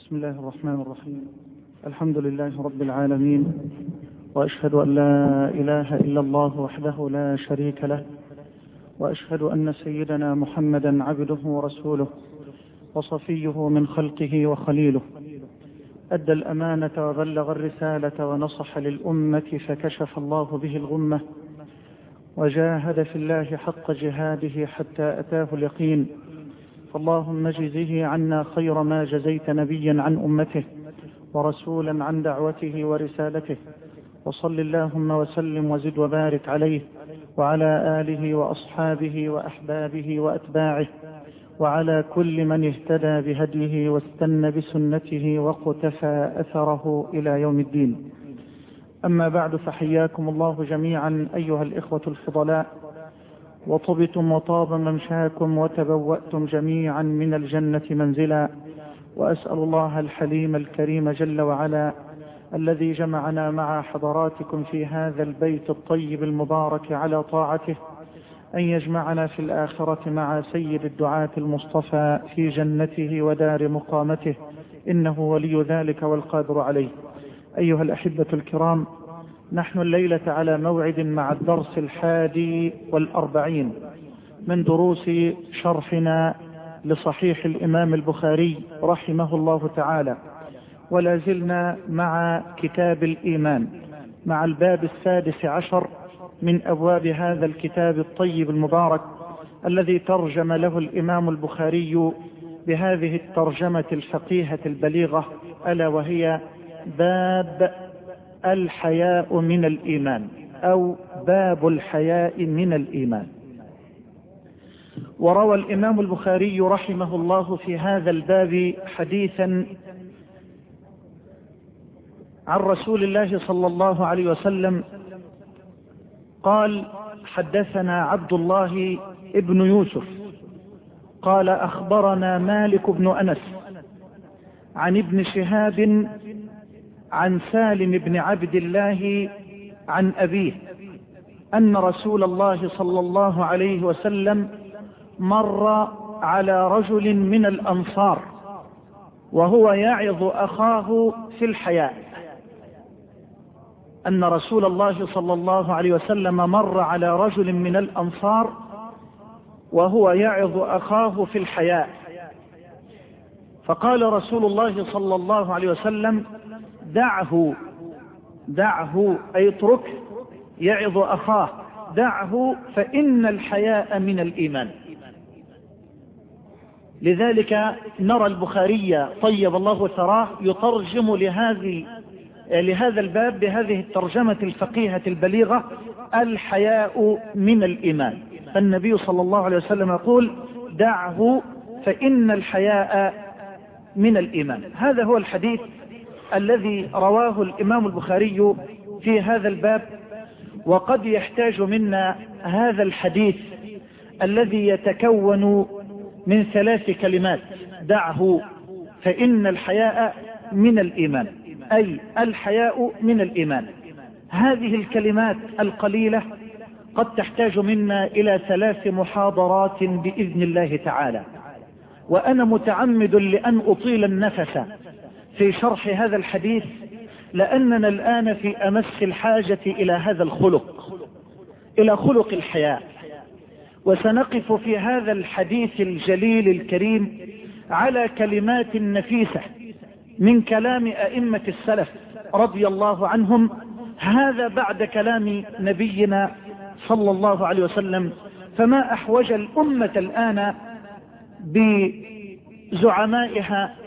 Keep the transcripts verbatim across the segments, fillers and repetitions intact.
بسم الله الرحمن الرحيم. الحمد لله رب العالمين، وأشهد أن لا إله إلا الله وحده لا شريك له، وأشهد أن سيدنا محمدا عبده ورسوله وصفيه من خلقه وخليله، أدى الأمانة وبلغ الرسالة ونصح للأمة فكشف الله به الغمة، وجاهد في الله حق جهاده حتى أتاه اليقين. فاللهم اجزه عنا خير ما جزيت نبيا عن أمته ورسولا عن دعوته ورسالته، وصل اللهم وسلم وزد وبارك عليه وعلى آله وأصحابه وأحبابه وأتباعه وعلى كل من اهتدى بهديه واستنى بسنته وقتفى أثره إلى يوم الدين. أما بعد، فحياكم الله جميعا أيها الإخوة الفضلاء، وطبتم وطاب ممشاكم وتبوأتم جميعا من الجنة منزلا، وأسأل الله الحليم الكريم جل وعلا الذي جمعنا مع حضراتكم في هذا البيت الطيب المبارك على طاعته أن يجمعنا في الآخرة مع سيد الدعاة المصطفى في جنته ودار مقامته، إنه ولي ذلك والقادر عليه. أيها الأحبة الكرام، نحن الليلة على موعد مع الدرس الحادي والأربعين من دروس شرحنا لصحيح الإمام البخاري رحمه الله تعالى، ولا زلنا مع كتاب الإيمان، مع الباب السادس عشر من أبواب هذا الكتاب الطيب المبارك الذي ترجم له الإمام البخاري بهذه الترجمة الفقيهة البليغة، ألا وهي باب الحياء من الإيمان، أو باب الحياء من الإيمان. وروى الإمام البخاري رحمه الله في هذا الباب حديثا عن رسول الله صلى الله عليه وسلم قال: حدثنا عبد الله ابن يوسف قال: أخبرنا مالك بن أنس عن ابن شهاب عن سالم بن عبد الله عن أبيه أن رسول الله صلى الله عليه وسلم مر على رجل من الأنصار وهو يعظ أخاه في الحياء. أن رسول الله صلى الله عليه وسلم مر على رجل من الأنصار وهو يعظ أخاه في الحياء، فقال رسول الله صلى الله عليه وسلم: دعه دعه أي اترك يعظ أخاه، دعه فإن الحياء من الإيمان. لذلك نرى البخاري طيب الله ثراه يترجم لهذه لهذا الباب بهذه الترجمة الفقيهة البليغة: الحياء من الإيمان. فالنبي صلى الله عليه وسلم يقول: دعه فإن الحياء من الإيمان. هذا هو الحديث الذي رواه الإمام البخاري في هذا الباب. وقد يحتاج منا هذا الحديث الذي يتكون من ثلاث كلمات: دعه فإن الحياء من الإيمان، أي الحياء من الإيمان. هذه الكلمات القليلة قد تحتاج منا إلى ثلاث محاضرات بإذن الله تعالى، وأنا متعمد لأن أطيل النفس في شرح هذا الحديث، لأننا الآن في أمس الحاجة إلى هذا الخلق، إلى خلق الحياء. وسنقف في هذا الحديث الجليل الكريم على كلمات نفيسة من كلام أئمة السلف رضي الله عنهم، هذا بعد كلام نبينا صلى الله عليه وسلم. فما أحوج الأمة الآن بزعمائها،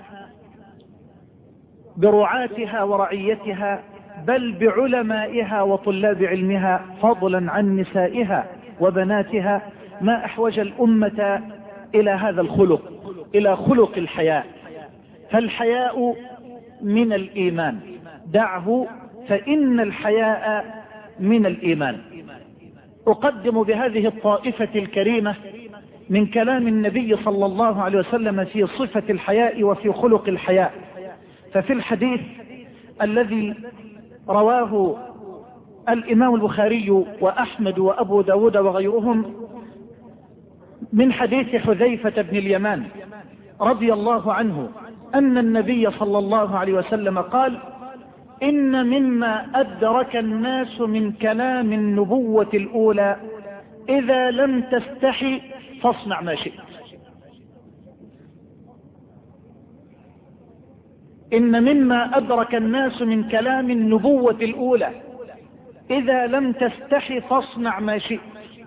برعاتها ورعيتها، بل بعلمائها وطلاب علمها، فضلا عن نسائها وبناتها، ما أحوج الأمة إلى هذا الخلق، إلى خلق الحياء. فالحياء من الإيمان، دعه فإن الحياء من الإيمان. أقدم بهذه الطائفة الكريمة من كلام النبي صلى الله عليه وسلم في صفة الحياء وفي خلق الحياء. ففي الحديث الذي رواه الإمام البخاري وأحمد وأبو داود وغيرهم من حديث حذيفة بن اليمان رضي الله عنه أن النبي صلى الله عليه وسلم قال: إن مما أدرك الناس من كلام النبوة الأولى إذا لم تستحي فاصنع ما شئت. إن مما أدرك الناس من كلام النبوة الأولى إذا لم تستحي فاصنع ما شئت.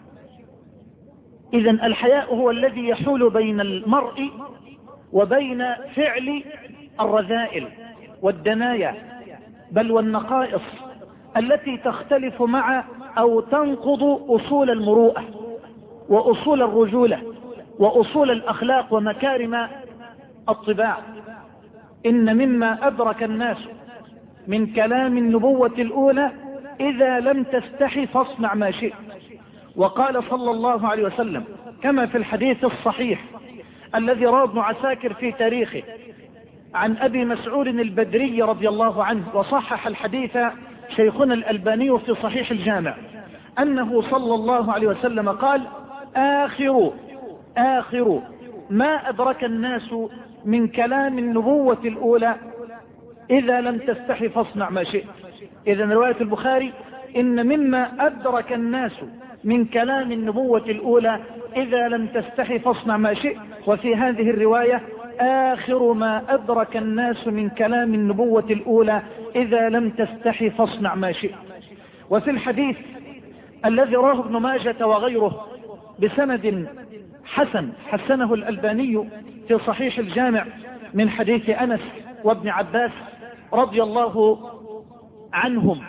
إذن الحياء هو الذي يحول بين المرء وبين فعل الرذائل والدنايا بل والنقائص التي تختلف مع أو تنقض أصول المروءة وأصول الرجولة وأصول الأخلاق ومكارم الطباع. إن مما أدرك الناس من كلام النبوة الأولى إذا لم تستحي فاصنع ما شئت. وقال صلى الله عليه وسلم كما في الحديث الصحيح الذي رواه ابن عساكر في تاريخه عن أبي مسعود البدري رضي الله عنه، وصحح الحديث شيخنا الألباني في صحيح الجامع، أنه صلى الله عليه وسلم قال: آخر آخر ما أدرك الناس من كلام النبوة الأولى إذا لم تستحي فاصنع ما شئت. إذن رواية البخاري: إن مما أدرك الناس من كلام النبوة الأولى إذا لم تستحي فاصنع ما شئت. وفي هذه الرواية: آخر ما أدرك الناس من كلام النبوة الأولى إذا لم تستحي فاصنع ما شئت. وفي الحديث الذي رواه ابن ماجة وغيره بسند حسن حسنه الألباني في صحيح الجامع من حديث أنس وابن عباس رضي الله عنهم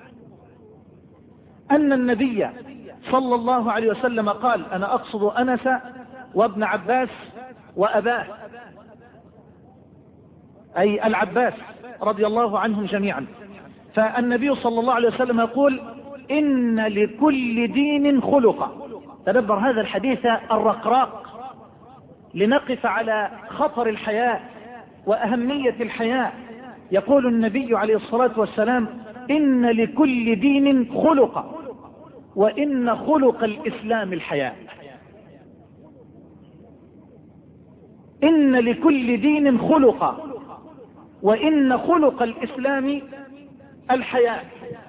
أن النبي صلى الله عليه وسلم قال: أنا أقصد أنس وابن عباس وأباه، أي العباس رضي الله عنهم جميعا. فالنبي صلى الله عليه وسلم يقول: إن لكل دين خلقا. تدبر هذا الحديث الرقراق لنقف على خطر الحياة وأهمية الحياة. يقول النبي عليه الصلاة والسلام: إن لكل دين خلقا وإن خلق الإسلام الحياة. إن لكل دين خلقا وإن خلق الإسلام الحياة.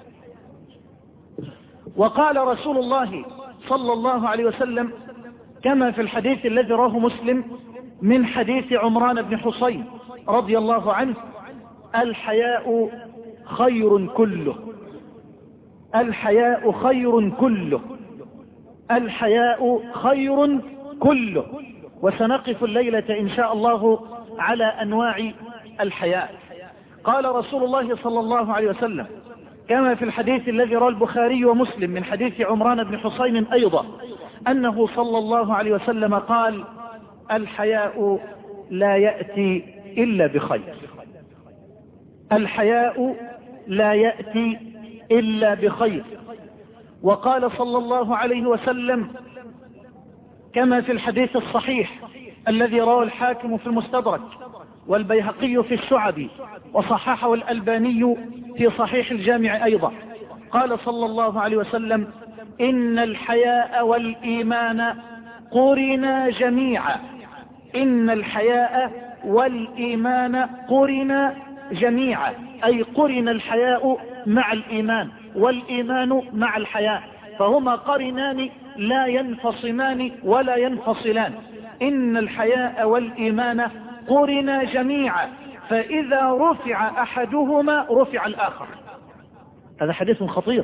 وقال رسول الله صلى الله عليه وسلم كما في الحديث الذي رواه مسلم من حديث عمران بن حصين رضي الله عنه: الحياء خير كله، الحياء خير كله، الحياء خير كله. وسنقف الليلة إن شاء الله على أنواع الحياء. قال رسول الله صلى الله عليه وسلم كما في الحديث الذي رواه البخاري ومسلم من حديث عمران بن حصين أيضا أنه صلى الله عليه وسلم قال: الحياء لا يأتي إلا بخير، الحياء لا يأتي إلا بخير. وقال صلى الله عليه وسلم كما في الحديث الصحيح الذي رواه الحاكم في المستدرك والبيهقي في الشعب وصححه الألباني في صحيح الجامع أيضا، قال صلى الله عليه وسلم: إن الحياء والإيمان قرنا جميعا، إن الحياء والإيمان قرنا جميعا، أي قرن الحياء مع الإيمان والإيمان مع الحياء، فهما قرنان لا ينفصمان ولا ينفصلان. إن الحياء والإيمان قرنا جميعا، فإذا رفع أحدهما رفع الآخر. هذا حديث خطير.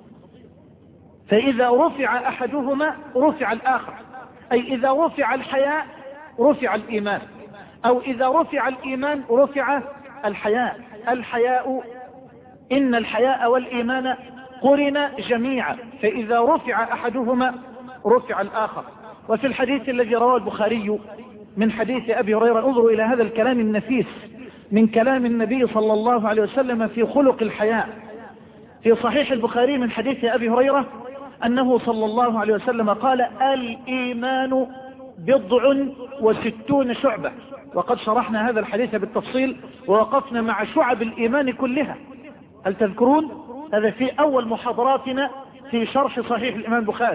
فإذا رفع أحدهما رفع الآخر، أي إذا رفع الحياء رفع الإيمان، أو إذا رفع الإيمان رفع الحياء. الحياء إن الحياء والإيمان قرن جميعا، فإذا رفع أحدهما رفع الآخر. وفي الحديث الذي رواه البخاري من حديث أبي هريرة، انظروا إلى هذا الكلام النفيس من كلام النبي صلى الله عليه وسلم في خلق الحياء. في صحيح البخاري من حديث أبي هريرة أنه صلى الله عليه وسلم قال: الإيمان بضع وستون شعبة. وقد شرحنا هذا الحديث بالتفصيل ووقفنا مع شعب الإيمان كلها. هل تذكرون؟ هذا في أول محاضراتنا في شرح صحيح الإمام البخاري.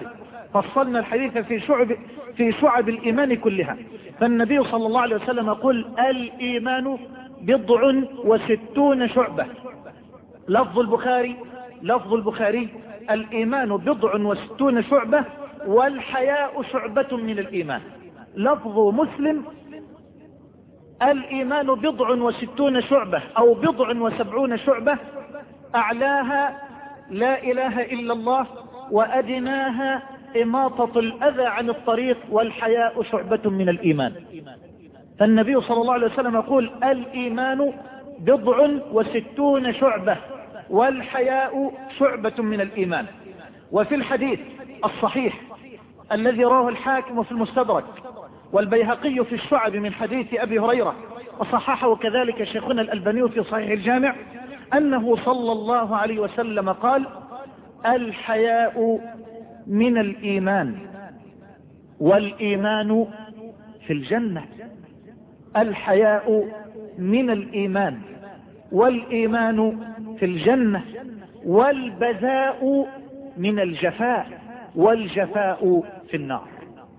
فصلنا الحديث في شعب في شعب الإيمان كلها. فالنبي صلى الله عليه وسلم يقول الإيمان بضع وستون شعبة. لفظ البخاري لفظ البخاري الإيمان بضع وستون شعبة والحياء شعبة من الإيمان. لفظ مسلم الإيمان بضع وستون شعبة أو بضع وسبعون شعبة، أعلاها لا إله إلا الله وأدناها إماطة الأذى عن الطريق والحياء شعبة من الإيمان. فالنبي صلى الله عليه وسلم يقول الإيمان بضع وستون شعبة والحياء شعبة من الإيمان. وفي الحديث الصحيح الذي رواه الحاكم في المستدرك والبيهقي في الشعب من حديث أبي هريرة وصححه كذلك شيخنا الألباني في صحيح الجامع أنه صلى الله عليه وسلم قال الحياء من الإيمان والإيمان في الجنة. الحياء من الإيمان والإيمان في الجنة والبذاء من الجفاء والجفاء في النار.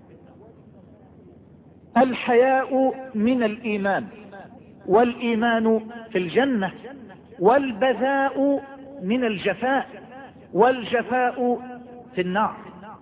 الحياء من الإيمان والإيمان في الجنة والبذاء من الجفاء والجفاء في النار.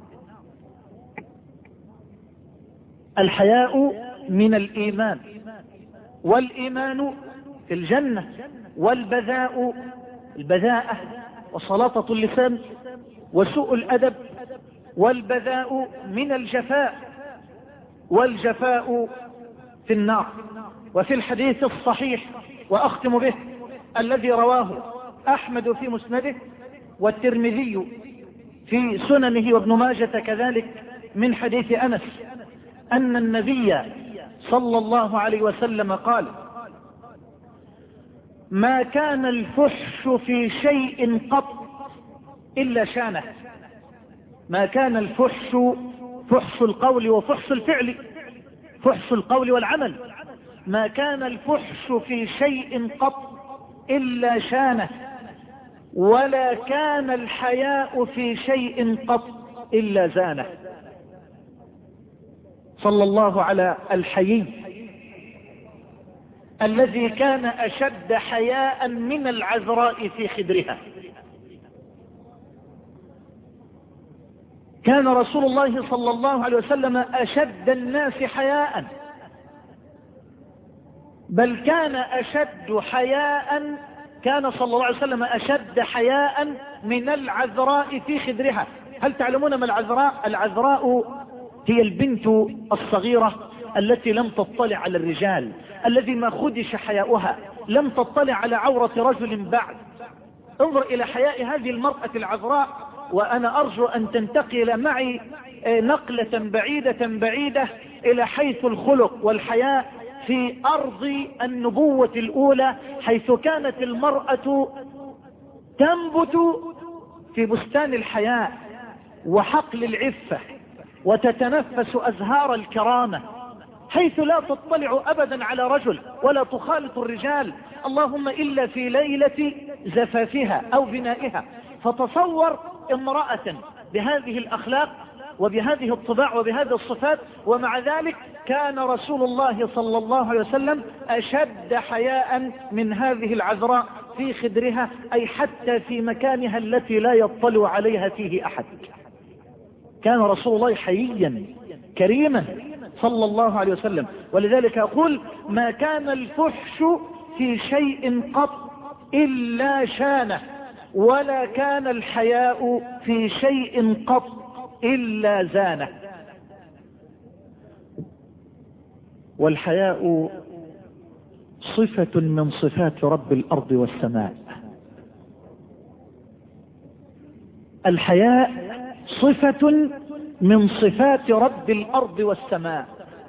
الحياء من الإيمان والإيمان في الجنة والبذاء البذاءة وسلاطة اللسان وسوء الأدب والبذاء من الجفاء والجفاء في النار. وفي الحديث الصحيح وأختم به الذي رواه أحمد في مسنده والترمذي في سننه وابن ماجة كذلك من حديث أنس أن النبي صلى الله عليه وسلم قال ما كان الفحش في شيء قط إلا شانه. ما كان الفحش فحش القول وفحش الفعل، فحش القول والعمل. ما كان الفحش في شيء قط إلا شانه ولا كان الحياء في شيء قط إلا زانه. صلى الله على الحيي الذي كان أشد حياء من العذراء في خدرها. كان رسول الله صلى الله عليه وسلم أشد الناس حياء، بل كان أشد حياء كان صلى الله عليه وسلم أشد حياء من العذراء في خدرها. هل تعلمون ما العذراء؟ العذراء هي البنت الصغيرة التي لم تطلع على الرجال، الذي ما خدش حياؤها، لم تطلع على عورة رجل بعد. انظر إلى حياء هذه المرأة العذراء، وأنا أرجو أن تنتقل معي نقلة بعيدة بعيدة إلى حيث الخلق والحياء في أرض النبوة الأولى، حيث كانت المرأة تنبت في بستان الحياء وحقل العفة وتتنفس أزهار الكرامة، حيث لا تطلع أبدا على رجل ولا تخالط الرجال، اللهم إلا في ليلة زفافها أو بنائها. فتصور امرأة بهذه الأخلاق وبهذه الطباع وبهذه الصفات، ومع ذلك كان رسول الله صلى الله عليه وسلم أشد حياء من هذه العذراء في خدرها، أي حتى في مكانها التي لا يطلع عليها فيه أحد. كان رسول الله حييا كريما صلى الله عليه وسلم. ولذلك أقول ما كان الفحش في شيء قط إلا شانه ولا كان الحياء في شيء قط إلا زانه. والحياء صفة من صفات رب الأرض والسماء. الحياء صفة من صفات رب الأرض والسماء.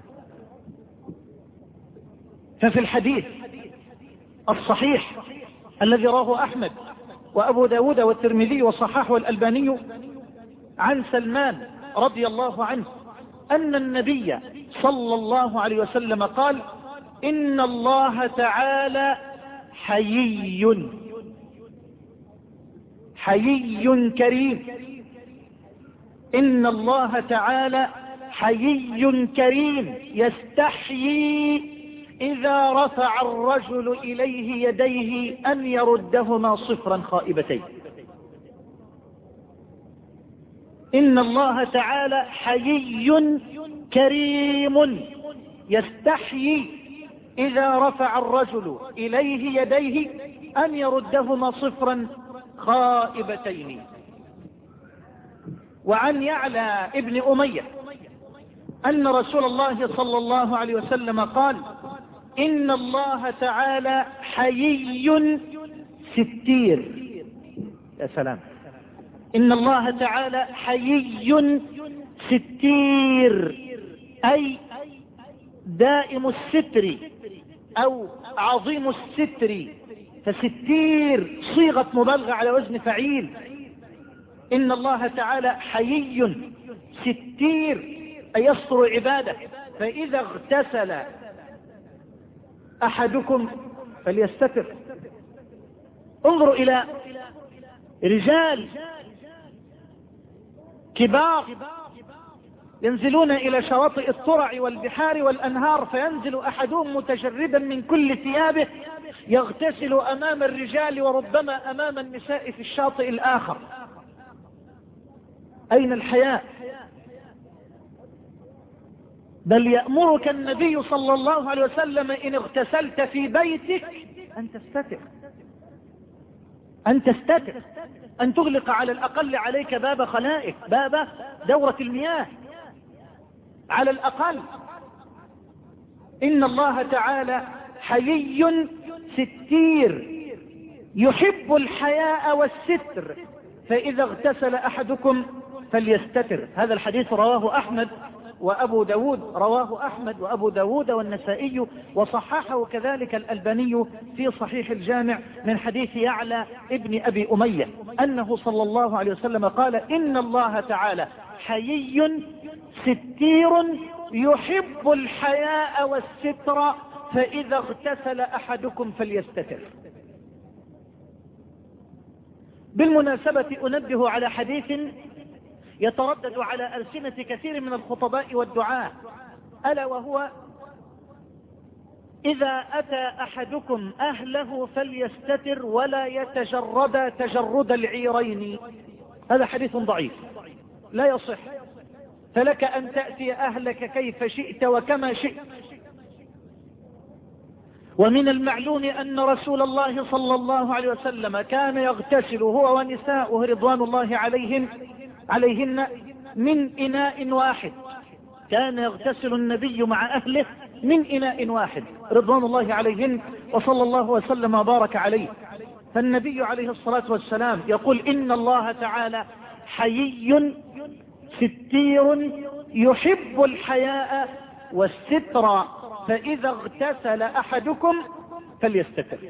ففي الحديث الصحيح الذي رواه أحمد وأبو داود والترمذي وصححه الألباني عن سلمان رضي الله عنه أن النبي صلى الله عليه وسلم قال إن الله تعالى حيي حيي كريم إن الله تعالى حيي كريم يستحيي إذا رفع الرجل إليه يديه أن يردهما صفرا خائبتين. إن الله تعالى حيي كريم يستحيي إذا رفع الرجل إليه يديه أن يردهما صفرا خائبتين. وعن يعلى ابن أمية أن رسول الله صلى الله عليه وسلم قال: إن الله تعالى حيي ستير. يا سلام. إن الله تعالى حيي ستير، أي دائم الستر أو عظيم الستر، فستير صيغة مبالغة على وزن فعيل. إن الله تعالى حيي ستير أي يستر عباده، فإذا اغتسل أحدكم فليستتر. انظروا إلى رجال كبار ينزلون إلى شواطئ الترع والبحار والأنهار، فينزل أحدهم متجردا من كل ثيابه يغتسل أمام الرجال وربما أمام النساء في الشاطئ الآخر. أين الحياء؟ بل يأمرك النبي صلى الله عليه وسلم إن اغتسلت في بيتك أن تستتر، أن تستتر، أن تغلق على الأقل عليك باب خلائك، باب دورة المياه على الأقل. إن الله تعالى حيي ستير يحب الحياء والستر، فإذا اغتسل أحدكم فليستتر. هذا الحديث رواه أحمد وأبو داود، رواه أحمد وأبو داود والنسائي، وصححه كذلك الألباني في صحيح الجامع من حديث يعلى ابن أبي أمية أنه صلى الله عليه وسلم قال: إن الله تعالى حيي ستير يحب الحياء والستر، فإذا اغتسل أحدكم فليستتر. بالمناسبة أنبه على حديث يتردد على ألسنة كثير من الخطباء والدعاة، ألا وهو: إذا أتى أحدكم أهله فليستتر ولا يتجرد تجرد العيرين. هذا حديث ضعيف لا يصح، فلك أن تأتي أهلك كيف شئت وكما شئت. ومن المعلوم أن رسول الله صلى الله عليه وسلم كان يغتسل هو ونساؤه رضوان الله عليهم عليهن من إناء واحد. كان يغتسل النبي مع أهله من إناء واحد رضوان الله عليهن، وصلى الله وسلم وبارك عليه. فالنبي عليه الصلاة والسلام يقول: إن الله تعالى حيي ستير يحب الحياء والستر، فإذا اغتسل أحدكم فليستتر.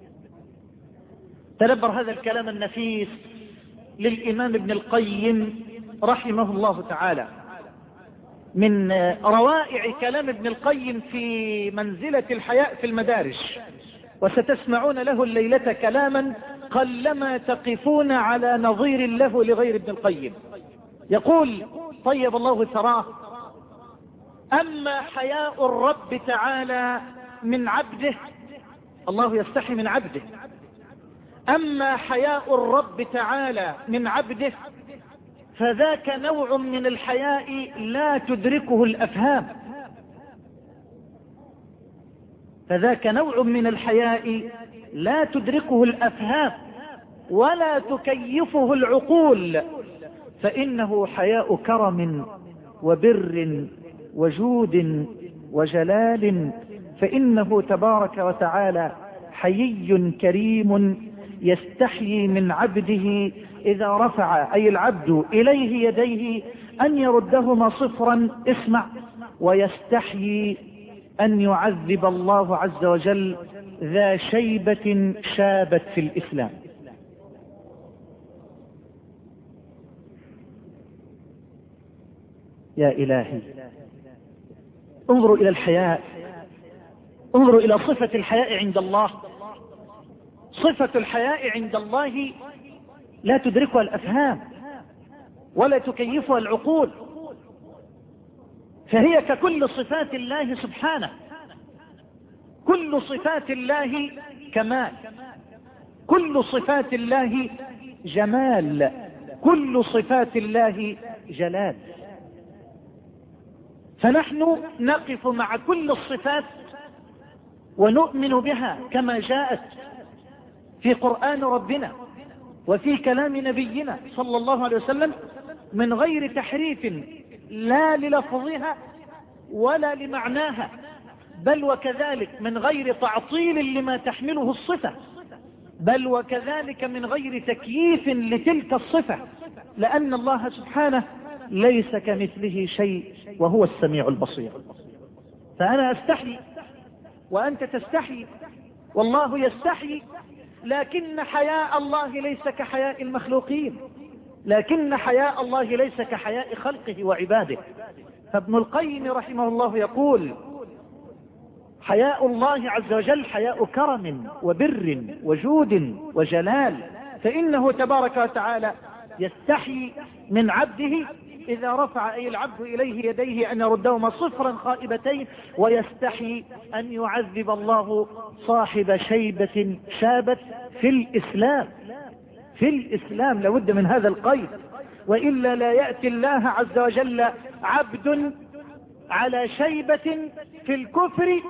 تدبر هذا الكلام النفيس للإمام ابن القيم رحمه الله تعالى. من روائع كلام ابن القيم في منزلة الحياء في المدارج، وستسمعون له الليلة كلاما قلما تقفون على نظير له لغير ابن القيم. يقول طيب الله ثراه: أما حياء الرب تعالى من عبده، الله يستحي من عبده، أما حياء الرب تعالى من عبده فذاك نوع من الحياء لا تدركه الأفهام، فذاك نوع من الحياء لا تدركه الأفهام ولا تكيفه العقول، فإنه حياء كرم وبر وجود وجلال، فإنه تبارك وتعالى حيي كريم يستحيي من عبده إذا رفع أي العبد إليه يديه أن يردهما صفرا، اسمع، ويستحيي أن يعذب الله عز وجل ذا شيبة شابت في الإسلام. يا إلهي، انظروا إلى الحياء، انظروا إلى صفة الحياء عند الله. صفة الحياء عند الله لا تدركها الأفهام، ولا تكيفها العقول، فهي ككل صفات الله سبحانه. كل صفات الله كمال، كل صفات الله جمال، كل صفات الله جلال. فنحن نقف مع كل الصفات ونؤمن بها كما جاءت في قرآن ربنا وفي كلام نبينا صلى الله عليه وسلم، من غير تحريف لا للفظها ولا لمعناها، بل وكذلك من غير تعطيل لما تحمله الصفة، بل وكذلك من غير تكييف لتلك الصفة، لأن الله سبحانه ليس كمثله شيء وهو السميع البصير. فأنا أستحي وأنت تستحي والله يستحي، لكن حياء الله ليس كحياء المخلوقين، لكن حياء الله ليس كحياء خلقه وعباده. فابن القيم رحمه الله يقول: حياء الله عز وجل حياء كرم وبر وجود وجلال، فإنه تبارك وتعالى يستحي من عبده إذا رفع أي العبد إليه يديه أن يردهما صفرا خائبتين، ويستحي أن يعذب الله صاحب شيبة شابت في الإسلام. في الإسلام لابد من هذا القيد، وإلا لا يأتي الله عز وجل عبد على شيبة في الكفر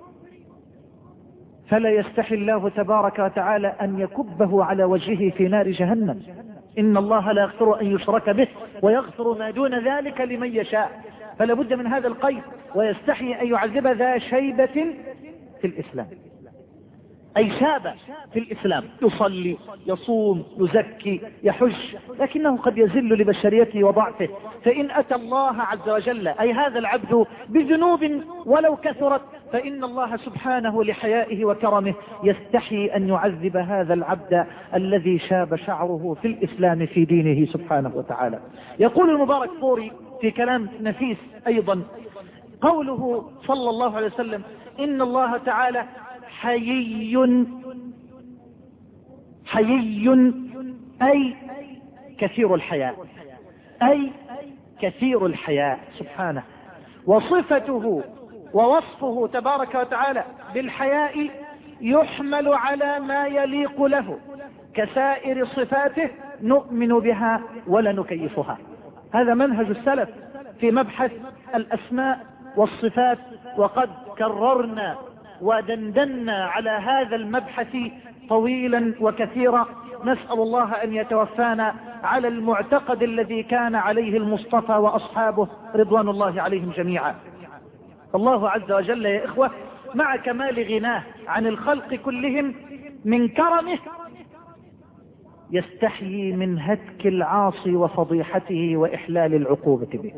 فلا يستحي الله تبارك وتعالى أن يكبه على وجهه في نار جهنم. إن الله لا يغفر أن يشرك به ويغفر ما دون ذلك لمن يشاء. فلا بد من هذا القيد: ويستحي أن يعذب ذا شيبة في الإسلام، أي شاب في الإسلام، يصلي يصوم يزكي يحج، لكنه قد يزل لبشريته وضعفه، فإن أتى الله عز وجل أي هذا العبد بذنوب ولو كثرت، فإن الله سبحانه لحيائه وكرمه يستحي أن يعذب هذا العبد الذي شاب شعره في الإسلام في دينه سبحانه وتعالى. يقول المبارك فوري في كلام نفيس أيضا، قوله صلى الله عليه وسلم: إن الله تعالى حيي، حيي أي كثير الحياء، أي كثير الحياء سبحانه. وصفته ووصفه تبارك وتعالى بالحياء يحمل على ما يليق له كسائر صفاته، نؤمن بها ولا نكيفها. هذا منهج السلف في مبحث الأسماء والصفات، وقد كررنا ودندنا على هذا المبحث طويلا وكثيرا. نسأل الله أن يتوفانا على المعتقد الذي كان عليه المصطفى وأصحابه رضوان الله عليهم جميعا. الله عز وجل يا إخوة مع كمال غناه عن الخلق كلهم من كرمه يستحيي من هتك العاصي وفضيحته وإحلال العقوبة به.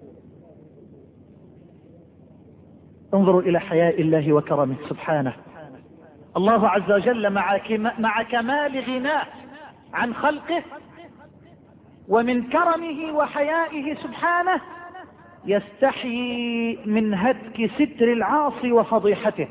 انظروا إلى حياء الله وكرمه سبحانه. الله عز وجل مع, مع كمال غناه عن خلقه ومن كرمه وحيائه سبحانه يستحيي من هتك ستر العاصي وفضيحته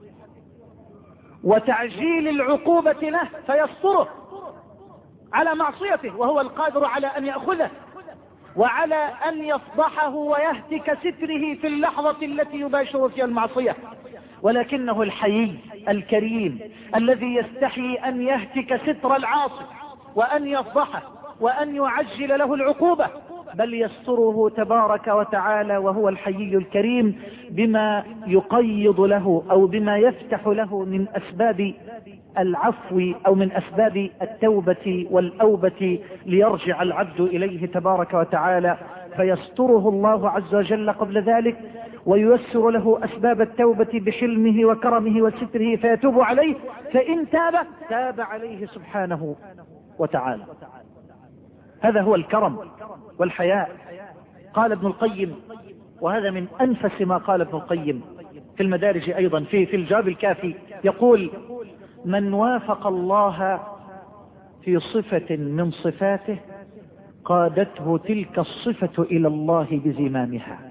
وتعجيل العقوبة له فيستره على معصيته، وهو القادر على أن يأخذه وعلى أن يفضحه ويهتك ستره في اللحظة التي يباشر فيها المعصية. ولكنه الحيي الكريم الذي يستحي أن يهتك ستر العاصي وأن يفضحه وأن يعجل له العقوبة، بل يستره تبارك وتعالى وهو الحيي الكريم بما يقيض له أو بما يفتح له من أسباب العفو أو من أسباب التوبة والأوبة ليرجع العبد إليه تبارك وتعالى، فيستره الله عز وجل قبل ذلك وييسر له أسباب التوبة بحلمه وكرمه وستره فيتوب عليه، فإن تاب تاب عليه سبحانه وتعالى. هذا هو الكرم والحياء. قال ابن القيم، وهذا من أنفس ما قال ابن القيم في المدارج أيضا في, في الجواب الكافي، يقول: من وافق الله في صفة من صفاته قادته تلك الصفة إلى الله بزمامها.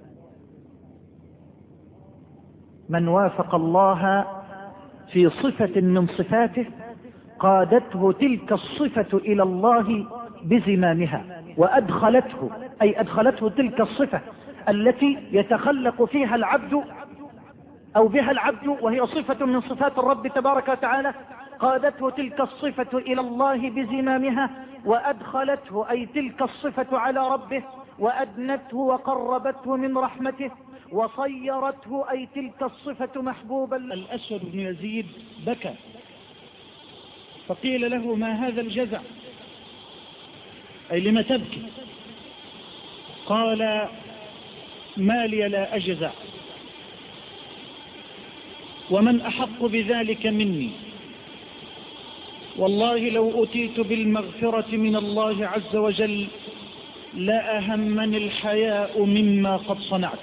من وافق الله في صفة من صفاته قادته تلك الصفة إلى الله بزمامها. وأدخلته، أي أدخلته تلك الصفة التي يتخلق فيها العبد أو بها العبد، وهي صفة من صفات الرب تبارك وتعالى، قادته تلك الصفة إلى الله بزمامها، وأدخلته أي تلك الصفة على ربه، وأدنته وقربته من رحمته، وصيرته أي تلك الصفة محبوبا. الأسود بن يزيد بكى، فقيل له: ما هذا الجزع؟ أي لم تبكي؟ قال: ما لي لا أجزع، ومن أحق بذلك مني؟ والله لو أتيت بالمغفرة من الله عز وجل لأهمني الحياء مما قد صنعت.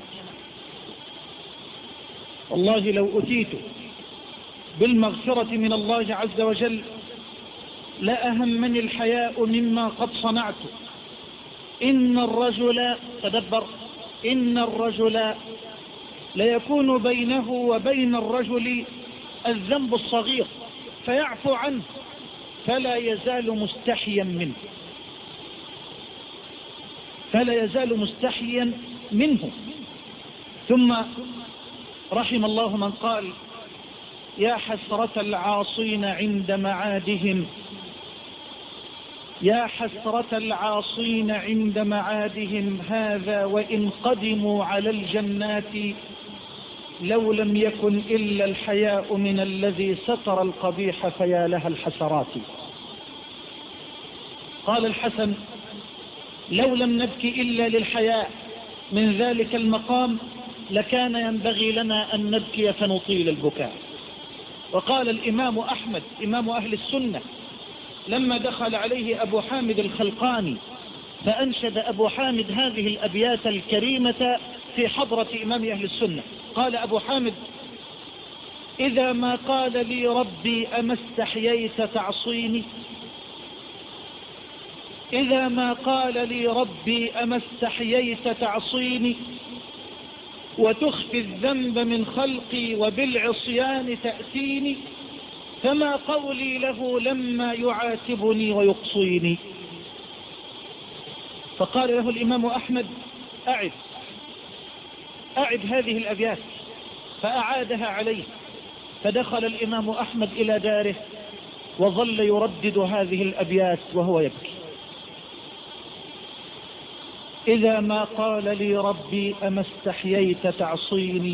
والله لو أتيت بالمغفرة من الله عز وجل لأهمني الحياء مما قد صنعت. إن الرجل، تدبر، إن الرجل ليكون بينه وبين الرجل الذنب الصغير فيعفو عنه فلا يزال مستحيا منه، فلا يزال مستحيا منه. ثم رحم الله من قال: يا حسرة العاصين عند معادهم، يا حسرة العاصين عند معادهم، هذا وإن قدموا على الجنات لو لم يكن إلا الحياء من الذي ستر القبيح فيا لها الحسرات. قال الحسن: لو لم نبكي إلا للحياء من ذلك المقام لكان ينبغي لنا أن نبكي فنطيل البكاء. وقال الإمام أحمد إمام أهل السنة لما دخل عليه أبو حامد الخلقاني فأنشد أبو حامد هذه الأبيات الكريمة في حضرة إمام أهل السنة، قال أبو حامد: إذا ما قال لي ربي أما استحييت تعصيني، إذا ما قال لي ربي أما استحييت تعصيني، وتخفي الذنب من خلقي وبالعصيان تأتيني، فما قولي له لما يعاتبني ويقصيني. فقال له الإمام أحمد: أعد أعد هذه الأبيات، فأعادها عليه، فدخل الإمام أحمد إلى داره وظل يردد هذه الأبيات وهو يبكي: إذا ما قال لي ربي أما استحييت تعصيني،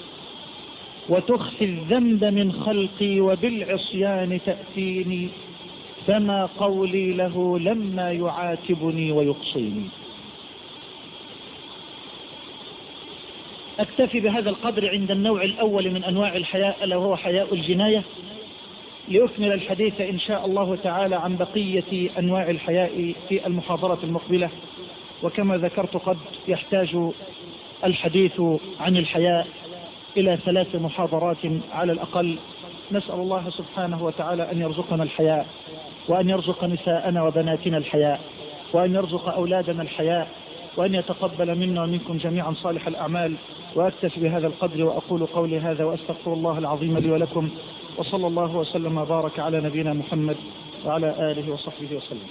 وتخفي الذنب من خلقي وبالعصيان تأتيني، فما قولي له لما يعاتبني ويقصيني. أكتفي بهذا القدر عند النوع الأول من أنواع الحياء، ألا وهو حياء الجناية، لأكمل الحديث إن شاء الله تعالى عن بقية أنواع الحياء في المحاضرة المقبلة. وكما ذكرت قد يحتاج الحديث عن الحياء إلى ثلاث محاضرات على الأقل. نسأل الله سبحانه وتعالى أن يرزقنا الحياء، وأن يرزق نساءنا وبناتنا الحياء، وأن يرزق أولادنا الحياء، وأن يتقبل منا ومنكم جميعا صالح الأعمال. وأكتفي بهذا القدر وأقول قولي هذا وأستغفر الله العظيم لي ولكم، وصلى الله وسلم وبارك على نبينا محمد وعلى آله وصحبه وسلم.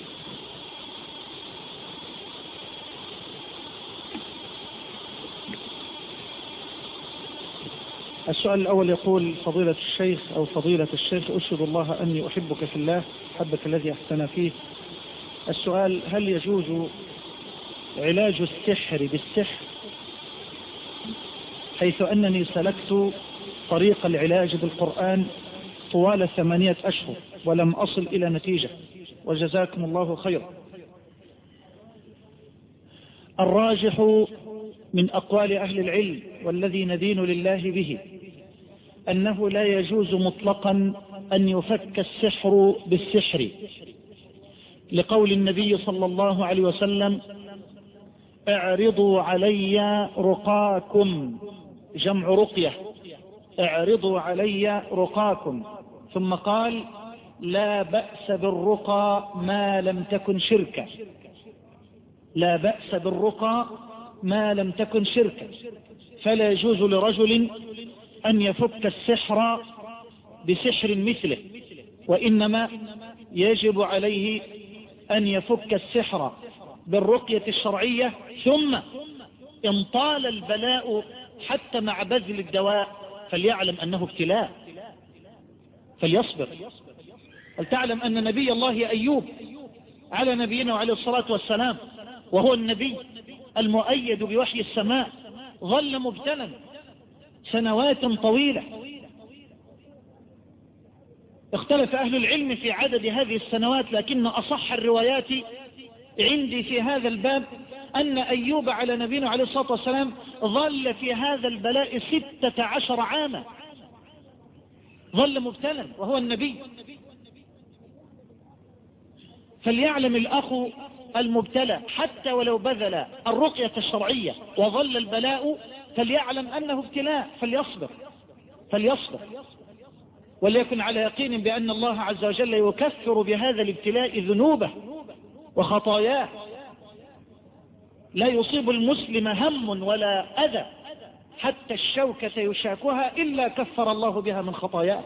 السؤال الأول يقول: فضيلة الشيخ أو فضيلة الشيخ، أشهد الله أني أحبك في الله، حبك الذي أحسن فيه. السؤال: هل يجوز علاج السحر بالسحر، حيث أنني سلكت طريق العلاج بالقرآن طوال ثمانية أشهر ولم أصل إلى نتيجة، وجزاكم الله خيرا. الراجح من أقوال أهل العلم والذي ندين لله به أنه لا يجوز مطلقا أن يفك السحر بالسحر، لقول النبي صلى الله عليه وسلم: اعرضوا علي رقاكم، جمع رقية، اعرضوا علي رقاكم. ثم قال: لا بأس بالرقى ما لم تكن شركا، لا بأس بالرقى ما لم تكن شركا. فلا يجوز لرجل أن يفك السحر بسحر مثله، وإنما يجب عليه أن يفك السحر بالرقية الشرعية، ثم إن طال البلاء حتى مع بذل الدواء فليعلم أنه ابتلاء فليصبر. هل تعلم أن نبي الله أيوب على نبينا وعليه الصلاة والسلام وهو النبي المؤيد بوحي السماء ظل مبتلا سنوات طويلة؟ اختلف أهل العلم في عدد هذه السنوات، لكن أصح الروايات عندي في هذا الباب أن أيوب على نبينا عليه الصلاة والسلام ظل في هذا البلاء ستة عشر عاما، ظل مبتلا وهو النبي. فليعلم الأخ المبتلى حتى ولو بذل الرقية الشرعية وظل البلاء فليعلم أنه ابتلاء فليصبر فليصبر وليكن على يقين بأن الله عز وجل يكفر بهذا الابتلاء ذنوبه وخطاياه. لا يصيب المسلم هم ولا أذى حتى الشوكة يشاكها إلا كفر الله بها من خطاياه.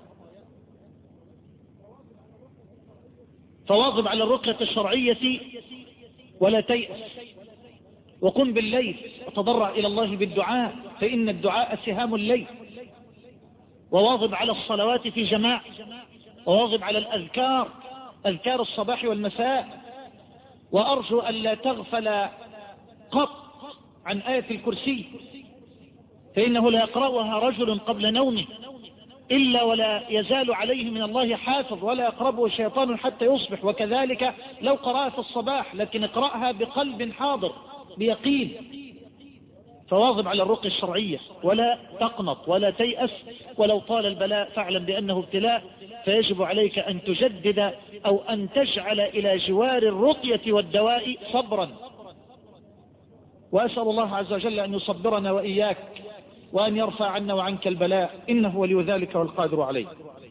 فواظب على الرقية الشرعية ولا تيأس، وقم بالليل وتضرع إلى الله بالدعاء فإن الدعاء سهام الليل، وواظب على الصلوات في جماعة، وواظب على الأذكار أذكار الصباح والمساء. وأرجو أن لا تغفل قط عن آية الكرسي، فإنه لا يقرأها رجل قبل نومه إلا ولا يزال عليه من الله حافظ، ولا يقربه شيطان حتى يصبح. وكذلك لو قرأها في الصباح، لكن اقرأها بقلب حاضر بيقين. فواظب على الرقية الشرعية ولا تقنط ولا تيأس، ولو طال البلاء فاعلم بأنه ابتلاء، فيجب عليك أن تجدد أو أن تجعل إلى جوار الرقية والدواء صبرا. وأسأل الله عز وجل أن يصبرنا وإياك وأن يرفع عنا وعنك البلاء، إنه ولي ذلك والقادر عليه.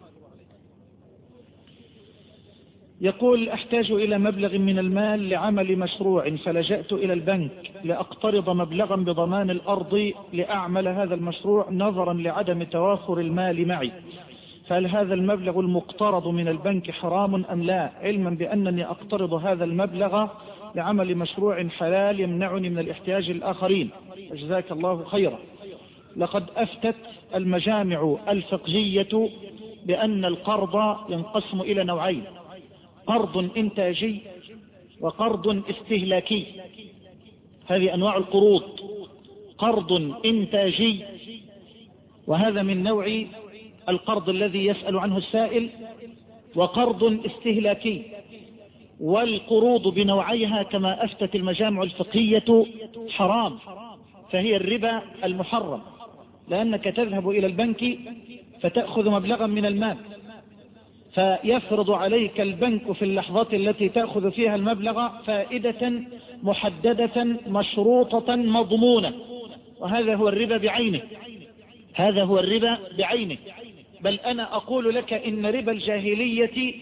يقول: أحتاج إلى مبلغ من المال لعمل مشروع، فلجأت إلى البنك لأقترض مبلغا بضمان الأرض لأعمل هذا المشروع نظرا لعدم توافر المال معي، فهل هذا المبلغ المقترض من البنك حرام أم لا، علما بأنني أقترض هذا المبلغ لعمل مشروع حلال يمنعني من الاحتياج للآخرين؟ جزاك الله خيرا. لقد أفتت المجامع الفقهية بأن القرض ينقسم إلى نوعين: قرض إنتاجي وقرض استهلاكي. هذه أنواع القروض: قرض إنتاجي، وهذا من نوع القرض الذي يسأل عنه السائل، وقرض استهلاكي. والقروض بنوعيها كما أفتت المجامع الفقهية حرام، فهي الربا المحرم، لأنك تذهب إلى البنك فتأخذ مبلغا من المال، فيفرض عليك البنك في اللحظات التي تأخذ فيها المبلغ فائدة محددة مشروطة مضمونة، وهذا هو الربا بعينه. هذا هو الربا بعينه. بل أنا أقول لك إن ربا الجاهلية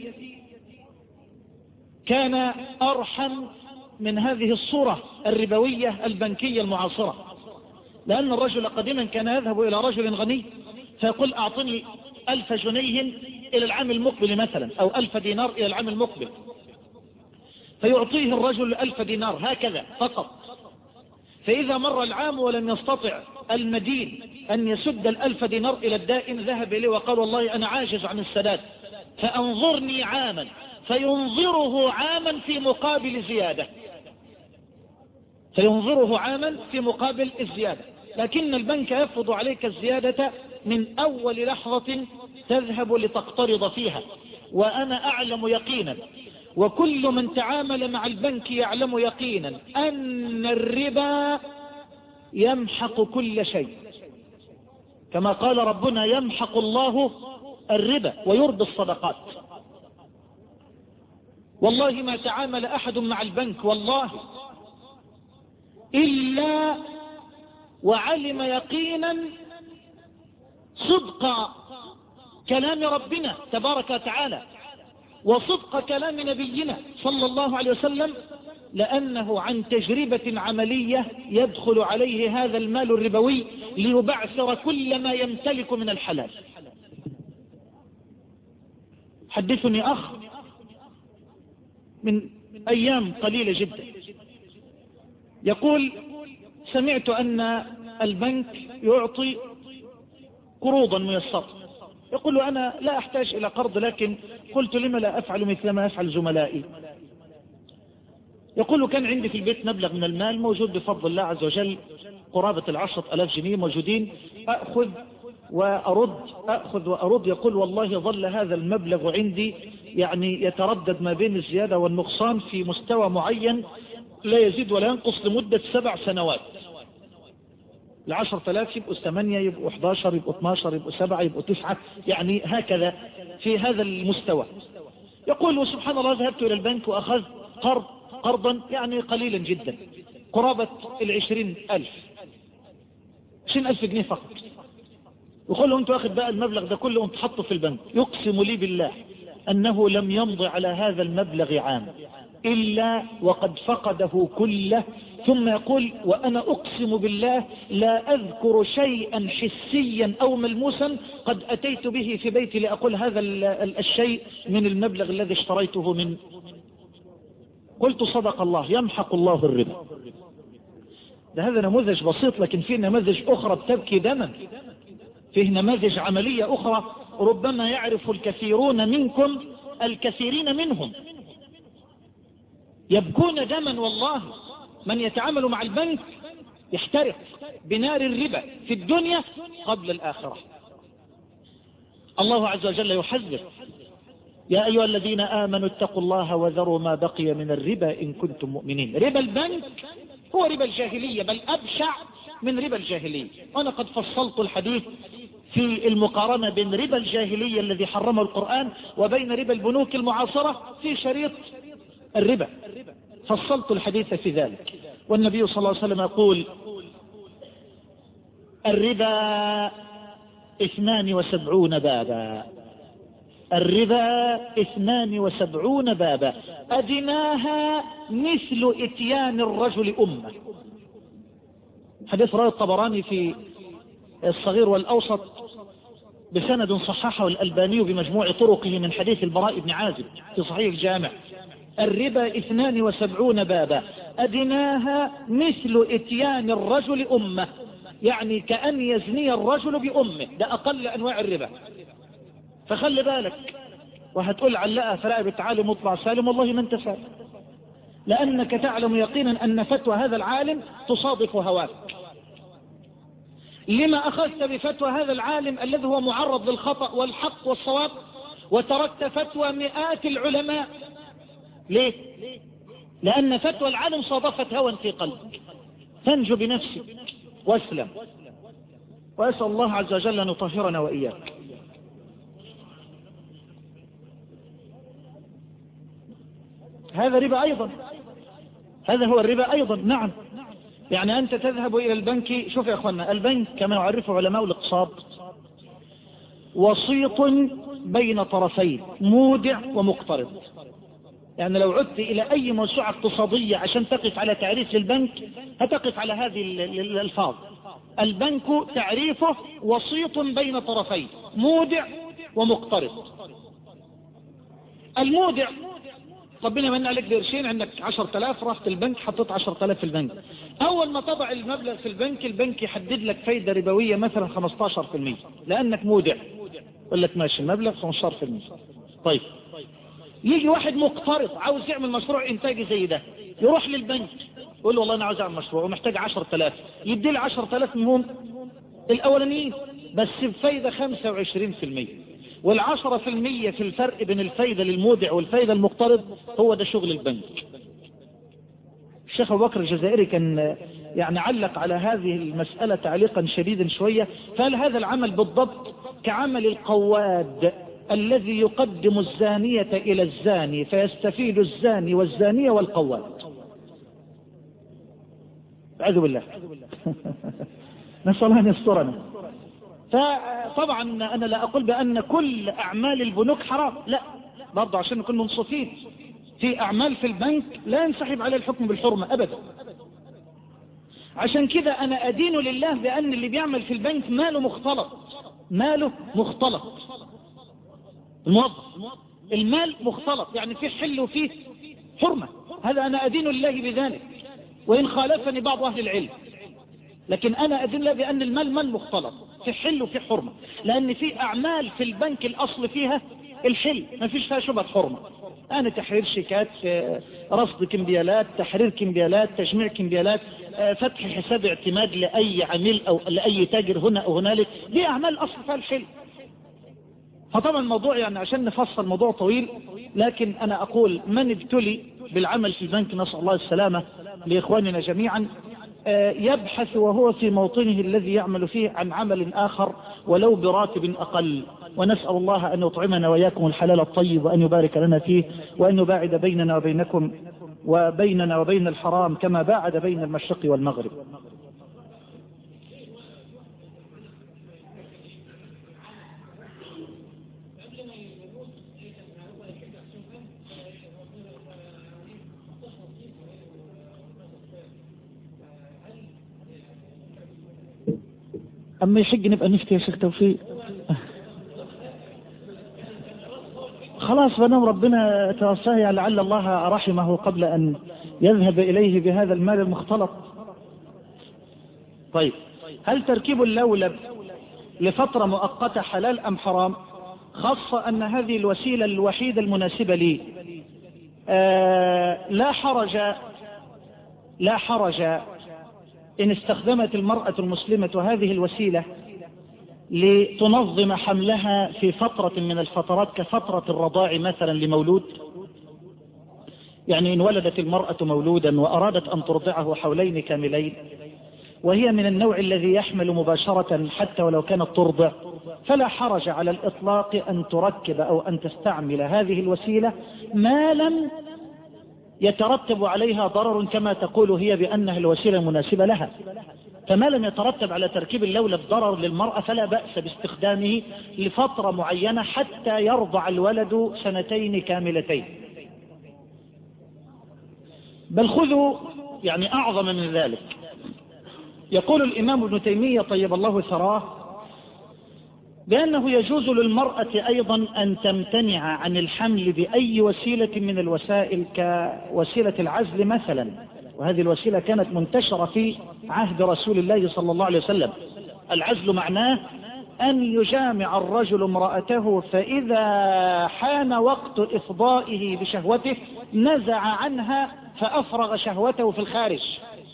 كان أرحم من هذه الصورة الربوية البنكية المعاصرة، لأن الرجل قديما كان يذهب إلى رجل غني فيقول: أعطني ألف جنيه إلى العام المقبل مثلا، أو ألف دينار إلى العام المقبل، فيعطيه الرجل ألف دينار هكذا فقط. فإذا مر العام ولم يستطع المدين أن يسد الألف دينار إلى الدائن، ذهب إليه وقال: والله أنا عاجز عن السداد فأنظرني عاما، فينظره عاما في مقابل زيادة فينظره عاما في مقابل الزيادة لكن البنك يفرض عليك الزيادة من أول لحظة تذهب لتقترض فيها. وأنا أعلم يقينا، وكل من تعامل مع البنك يعلم يقينا، أن الربا يمحق كل شيء، كما قال ربنا: يمحق الله الربا ويربي الصدقات. والله ما تعامل أحد مع البنك والله إلا وعلم يقينا صدق كلام ربنا تبارك وتعالى وصدق كلام نبينا صلى الله عليه وسلم، لأنه عن تجربة عملية يدخل عليه هذا المال الربوي ليبعثر كل ما يمتلك من الحلال. حدثني أخ من أيام قليلة جدا يقول سمعت أن البنك يعطي قروضا ميسرة. يقول أنا لا أحتاج إلى قرض، لكن قلت لما لا أفعل مثل ما أفعل زملائي. يقول كان عندي في البيت مبلغ من المال موجود بفضل الله عز وجل، قرابة العشرة ألاف جنيه موجودين، أأخذ وأرد أأخذ وأرد. يقول والله ظل هذا المبلغ عندي يعني يتردد ما بين الزيادة والنقصان في مستوى معين لا يزيد ولا ينقص لمدة سبع سنوات. العشرة آلاف يبقوا ثمانية، يبقوا احد عشر، يبقوا اثناشر، يبقوا سبعة، يبقوا تسعة، يعني هكذا في هذا المستوى. يقول وسبحان الله ذهبت إلى البنك وأخذت قرض قرضا يعني قليلا جدا، قرابة العشرين ألف عشرين ألف جنيه فقط. وقال له أنت واخد بقى المبلغ ده كله وانت حطه في البنك. يقسم لي بالله أنه لم يمضي على هذا المبلغ عام إلا وقد فقده كله. ثم يقول وأنا أقسم بالله لا أذكر شيئا حسيا أو ملموسا قد أتيت به في بيتي لأقول هذا الشيء من المبلغ الذي اشتريته من. قلت صدق الله، يمحق الله الربا. ده هذا نموذج بسيط، لكن فيه نماذج أخرى بتبكي دما، فيه نماذج عملية أخرى ربما يعرف الكثيرون منكم الكثيرين منهم يبكون دما. والله من يتعامل مع البنك يحترق بنار الربا في الدنيا قبل الآخرة. الله عز وجل يحذر يا أيها الذين آمنوا اتقوا الله وذروا ما بقي من الربا إن كنتم مؤمنين. ربا البنك هو ربا الجاهلية، بل أبشع من ربا الجاهلية. أنا قد فصلت الحديث في المقارنة بين ربا الجاهلية الذي حرمه القرآن وبين ربا البنوك المعاصرة في شريط الربا، فصلت الحديث في ذلك. والنبي صلى الله عليه وسلم يقول الربا اثنان وسبعون بابا، الربا اثنان وسبعون بابا أدناها مثل اتيان الرجل أمه. حديث رواه الطبراني في الصغير والأوسط بسند صححه الألباني بمجموع طرقه من حديث البراء بن عازب في صحيح الجامع. الربا اثنان وسبعون بابا أدناها مثل اتيان الرجل أمه، يعني كأن يزني الرجل بأمه، ده أقل أنواع الربا. فخلي بالك، وهتقول علقها فلا بتعالي مطلع سالم، والله ما انت سالم، لأنك تعلم يقينا أن فتوى هذا العالم تصادف هواك. لما أخذت بفتوى هذا العالم الذي هو معرض للخطأ والحق والصواب وتركت فتوى مئات العلماء؟ ليه؟ لأن فتوى العالم صادفت هوى في قلبك. تنجو بنفسك واسلم، وأسأل الله عز وجل أن يطهرنا وإياك. هذا ربا أيضا، هذا هو الربا أيضا. نعم، يعني أنت تذهب إلى البنك. شوف يا أخوانا، البنك كما يعرفه علماء الاقتصاد وسيط بين طرفين، مودع ومقترض. يعني لو عدت إلى أي موسوعة اقتصادية عشان تقف على تعريف للبنك هتقف على هذه الألفاظ. البنك تعريفه وسيط بين طرفين، مودع ومقترض. المودع ربنا من عليك بقرشين، عندك عشرة آلاف، رحت البنك حطيت عشرة آلاف في البنك. أول ما تضع المبلغ في البنك، البنك يحدد لك فايدة ربوية مثلا خمسة عشر بالمئة لأنك مودع، يقول لك ماشي المبلغ خمسة عشر بالمئة. طيب يجي واحد مقترض عاوز يعمل مشروع إنتاجي زي ده، يروح للبنك يقول له والله أنا عاوز أعمل مشروع ومحتاج عشرة آلاف، يدي له عشرة آلاف منهم الأولانيين بس بفايدة خمسة وعشرين بالمئة، والعشرة في المية في الفرق بين الفايدة للمودع والفايدة المقترض. هو ده شغل البنك. الشيخ أبو بكر الجزائري كان يعني علق على هذه المسألة تعليقا شديدا شوية، فقال هذا العمل بالضبط كعمل القواد الذي يقدم الزانية إلى الزاني فيستفيد الزاني والزانية والقواد. أعوذ بالله نسأل الله أن يسترنا. فطبعا أنا لا أقول بأن كل أعمال البنوك حرام، لا، برضه عشان نكون منصفين، في أعمال في البنك لا ينسحب عليه الحكم بالحرمة أبدا. عشان كده أنا أدين لله بأن اللي بيعمل في البنك ماله مختلط، ماله مختلط. الموظف المال مختلط، يعني فيه حل وفيه حرمة، هذا أنا أدين الله بذلك وإن خالفني بعض أهل العلم، لكن أنا أدين الله بأن المال مال مختلط، في حل وفي حرمة، لأن في أعمال في البنك الأصل فيها الحل ما فيش فيها شبهة حرمة. أنا تحرير شيكات، رصد كمبيالات، تحرير كمبيالات، تجميع كمبيالات، فتح حساب اعتماد لأي عميل أو لأي تاجر هنا أو هنالك، دي أعمال أصل فيها الحل. فطبعا الموضوع يعني عشان نفصل موضوع طويل، لكن أنا أقول من ابتلي بالعمل في البنك نسأل الله السلامة لإخواننا جميعا يبحث وهو في موطنه الذي يعمل فيه عن عمل آخر ولو براتب أقل، ونسأل الله أن يطعمنا وإياكم الحلال الطيب وأن يبارك لنا فيه وأن يباعد بيننا وبينكم وبيننا وبين الحرام كما باعد بين المشرق والمغرب. أما يحق نبقى نفتي يا شيخ توفيق. خلاص بنام ربنا توفاه، لعل الله رحمه قبل أن يذهب إليه بهذا المال المختلط. طيب، هل تركيب اللولب لفترة مؤقتة حلال أم حرام؟ خاصة أن هذه الوسيلة الوحيدة المناسبة لي. آه لا حرج لا حرج إن استخدمت المرأة المسلمة هذه الوسيلة لتنظم حملها في فترة من الفترات كفترة الرضاع مثلا لمولود، يعني إن ولدت المرأة مولودا وأرادت أن ترضعه حولين كاملين وهي من النوع الذي يحمل مباشرة حتى ولو كانت ترضع، فلا حرج على الإطلاق أن تركب أو أن تستعمل هذه الوسيلة ما لم يترتب عليها ضرر كما تقول هي بأنها الوسيلة المناسبة لها. فما لم يترتب على تركيب اللولب ضرر للمرأة فلا بأس باستخدامه لفترة معينة حتى يرضع الولد سنتين كاملتين. بل خذوا يعني أعظم من ذلك. يقول الإمام ابن تيمية طيب الله ثراه بأنه يجوز للمرأة أيضا أن تمتنع عن الحمل بأي وسيلة من الوسائل كوسيلة العزل مثلا، وهذه الوسيلة كانت منتشرة في عهد رسول الله صلى الله عليه وسلم. العزل معناه أن يجامع الرجل امرأته فإذا حان وقت إفضائه بشهوته نزع عنها فأفرغ شهوته في الخارج.